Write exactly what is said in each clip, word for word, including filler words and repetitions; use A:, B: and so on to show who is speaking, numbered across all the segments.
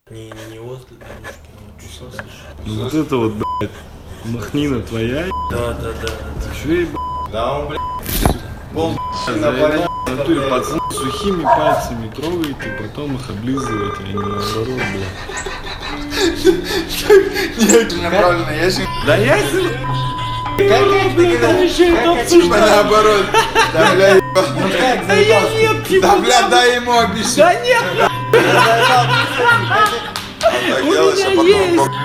A: Не, не, не возле дорожки, не кусался.
B: Ну вот это вот, блядь, махнина твоя,
A: Да, да, да, да.
B: еще и, блядь,
C: Да, он, блядь, пол
B: заебал. В натуре пацаны сухими пальцами трогаете, потом их облизываете, а не наоборот, блядь.
C: Нет, неправильно, я же...
B: Да я же...
C: Как ты говоришь? Типа наоборот. Да, бля,
B: Ну как, да я нет, типа...
C: да, бля, дай ему объяснить.
B: Да нет,
C: Так
B: у
C: делаешь, а
B: меня
C: потом...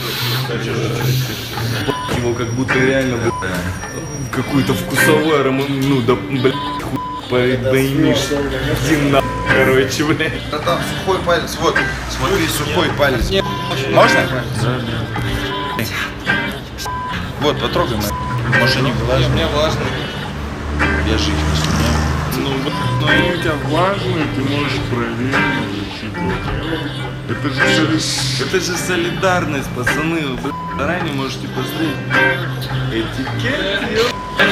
B: есть. Его как будто реально, блядь, какую-то вкусовую аромат, ну да, блядь, хуй поймешь. Иди на, короче, блядь.
C: Да там сухой палец, вот, смотри, сухой палец. Можно? Вот, потрогай, мой. Может, они влажные? Мне влажно. Я же их не сумею.
B: Ну, блядь, но они у тебя влажные, ты можешь проверить. Это же, соли... это же солидарность, пацаны. Вы, блядь, заранее можете посмотреть. Этикет, ё...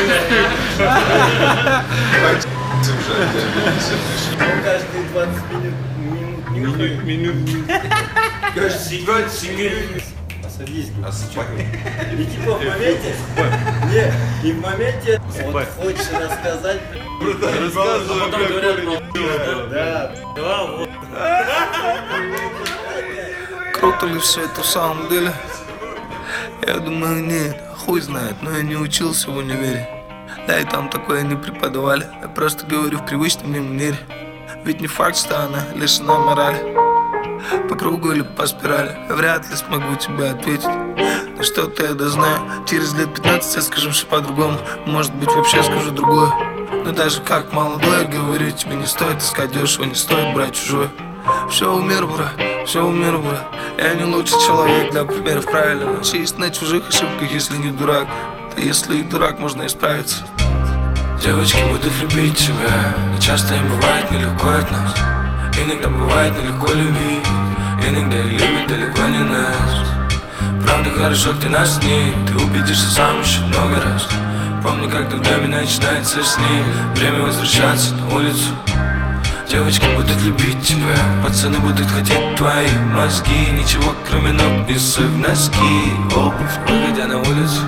A: Он каждые двадцать минут, минут,
B: Минут, минут.
A: каждые двадцать секунд. Садись,
C: А спать?
A: и типа в моменте, не, и в моменте, вот хочешь рассказать,
B: Рассказывай,
A: а потом
B: как
A: говорят,
B: Коля
A: ну, да, да, вот.
D: Круто ли все это в самом деле? Я думаю, нет, хуй знает, но я не учился в универе. Да и там такое не преподавали, я просто говорю в привычном мне манере. Ведь не факт, что она лишена морали. По кругу или по спирали, вряд ли смогу тебе ответить. Но что-то я да знаю, через лет пятнадцать я скажу все по-другому. Может быть вообще скажу другое. Но даже как молодой, я говорю, тебе не стоит искать дешево, не стоит брать чужое. Все умер, брат, все умер, брат. Я не лучший человек для примеров, правильно. Честь на чужих ошибках, если не дурак. Да если и дурак, можно исправиться. Девочки будут любить тебя, но часто им бывает нелегко от нас. Иногда бывает нелегко любить, иногда их любят далеко не нас. Правда хорошо, где нас нет, ты убедишься сам еще много раз. Помню, как тогда меня начинается с ней. Время возвращаться на улицу. Девочки будут любить тебя, пацаны будут хотеть твои мозги. Ничего кроме ног не суй в носки, обувь, выходя на улицу.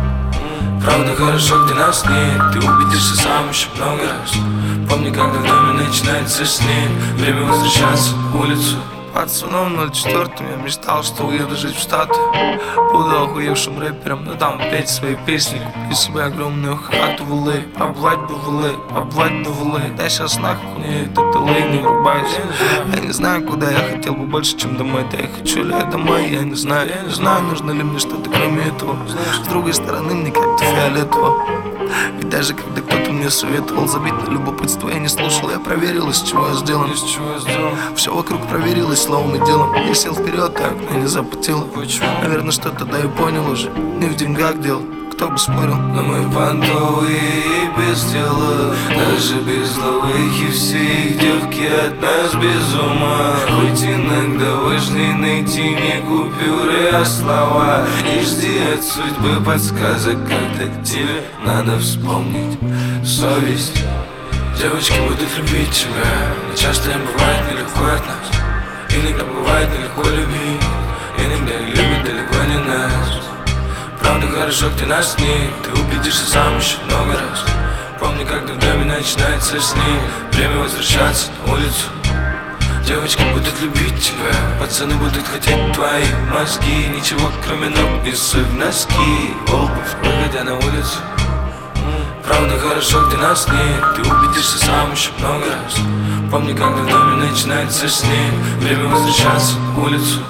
D: Правда хорошо, где нас нет, ты убедишься сам еще много раз. Помни, как давно меня начинается с ней. Время возвращаться на улицу. Пацаном ноль четвёртым я мечтал, что уеду жить в Штаты. Буду охуевшим рэпером, но там петь свои песни. Купить себе огромную хату в эл эй, побывать бы в эл эй, побывать бы в эл эй. Да сейчас нахуй мне этот эл эй, не врубайся. Я не знаю, куда я хотел бы больше, чем домой. Да я хочу ли я домой, я не знаю. Я не знаю, нужно ли мне что-то кроме этого. С другой стороны, мне как-то фиолетово. Ведь даже когда кто-то мне советовал забить на любопытство, я не слушал, я проверил, из чего я сделан. Из чего я сделан. Все вокруг проверилось словом и делом. Я сел вперед, так мне не запотело. Наверное, что-то да и понял уже. Не в деньгах дело, кто бы спорил. Но мы понтовые и без дела, даже без новых, и все их девки от нас без ума. Хоть иногда важнее найти не купюры, а слова. И жди от судьбы подсказок, когда к тебе надо вспомнить совесть. Девочки будут любить тебя, но часто им бывает нелегко от нас. Иногда бывает нелегко любить, иногда их любят далеко не нас. Правда хорошо, где нас нет, ты убедишься сам еще много раз. Помни, как давно меня начинается с ней. Время возвращаться на улицу. Девочки будут любить тебя, пацаны будут хотеть твои мозги. Ничего кроме ног не суй в носки, обувь, выходя на улицу. Правда хорошо, где нас нет, ты убедишься сам еще много раз. Помни, как давно меня начинается с ней. Время возвращаться на улицу.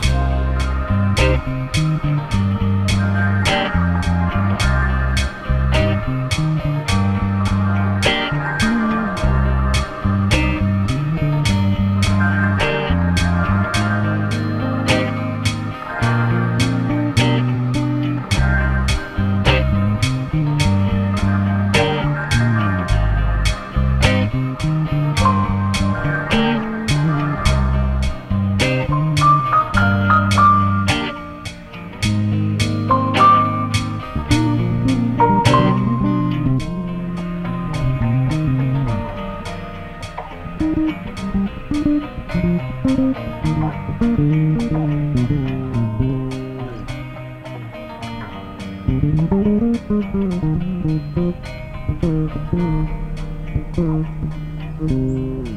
E: Thank you.